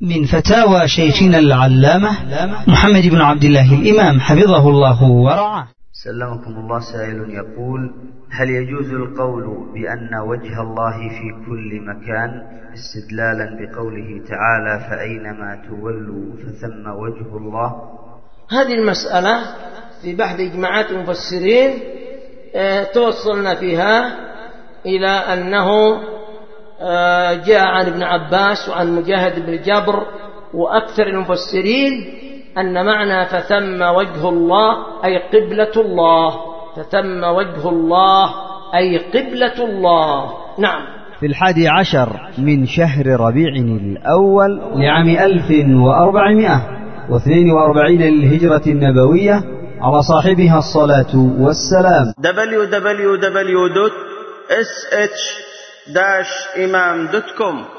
من فتاوى شيخنا العلامة محمد بن عبد الله الإمام حفظه الله ورعاه. سلمكم الله. سائل يقول: هل يجوز القول بأن وجه الله في كل مكان استدلالا بقوله تعالى فأينما تولوا فثم وجه الله؟ هذه المسألة في بحث إجماعات المفسرين توصلنا فيها إلى أنه جاء عن ابن عباس وعن مجاهد بن جبر وأكثر المفسرين أن معنى فثم وجه الله أي قبلة الله، فثم وجه الله أي قبلة الله. نعم. في 11 من شهر ربيع الأول لعام 1442 للهجرة النبوية على صاحبها الصلاة والسلام. www.sh-imam.com